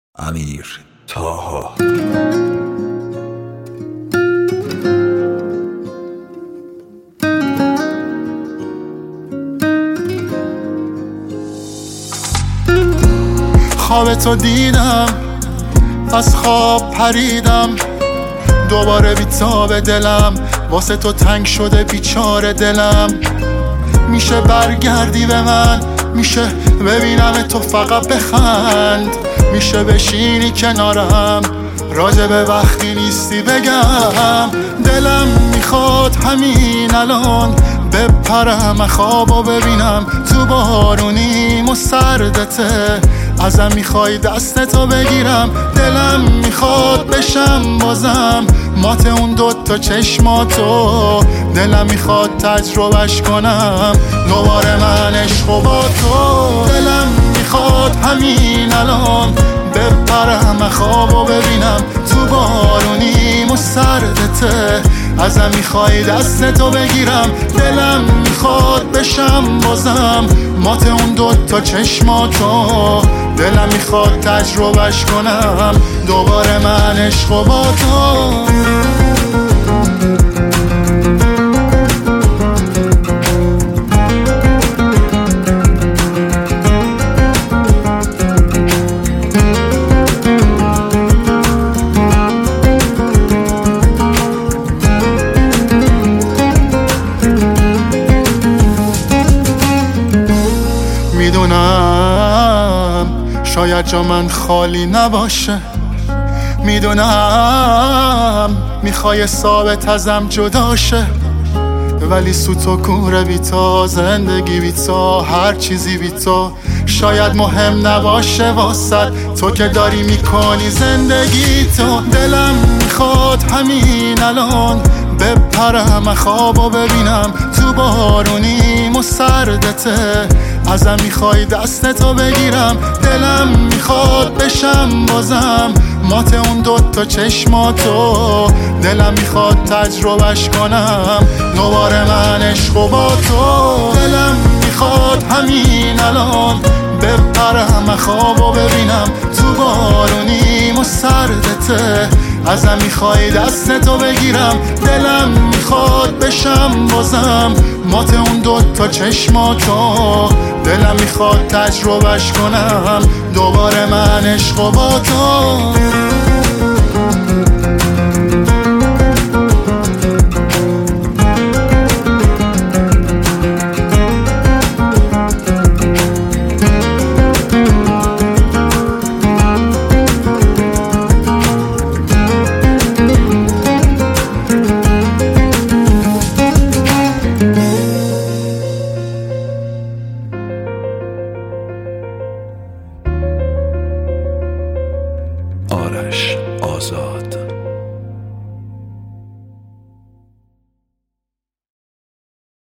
امیر طاها. خواب تو دیدم، از خواب پریدم، دوباره بیتاب دلم، واسه تو تنگ شده بیچاره دلم. میشه برگردی به من، میشه ببینم تو فقط بخند، میشه بشینی کنارم، راجع به وقتی نیستی بگم. دلم میخواد همین الان بپرم خوابو ببینم تو بارونیم و سردته، ازم میخوای دستتو بگیرم. دلم میخواد بشم بازم مات اون دوتا چشماتو، دلم میخواد تجربهش کنم دوباره من عشقو با تو. دلم میخواد همین الان بپرم خوابو ببینم تو بارونیم و سردته، ازم میخوای دستتو بگیرم. دلم میخواد بشم بازم مات اون دوتا چشماتو، دلم میخواد تجربهش کنم دوباره من عشقو با تو. میدونم شاید جا من خالی نباشه، میدونم میخوای ثابت ازم جداشه، ولی سوت و کوره بی تو، زندگی بی تو، هر چیزی بی تو شاید مهم نباشه واسد تو که داری میکنی زندگی تو. دلم میخواد همین الان بپرم خوابو ببینم تو بارونیم و سردته، ازم میخوای دستتو بگیرم. دلم میخواد بشم بازم مات اون دوتا چشماتو، دلم میخواد تجربهش کنم دوباره من عشقو با تو. دلم میخواد همین الان بپرم خوابو ببینم تو بارونیم و سردته، ازم میخوای دستتو بگیرم. دلم میخواد بشم بازم مات اون دوتا چشماتو، دلم میخواد تجربهش کنم دوباره من عشقو با تو. آرش آزاد.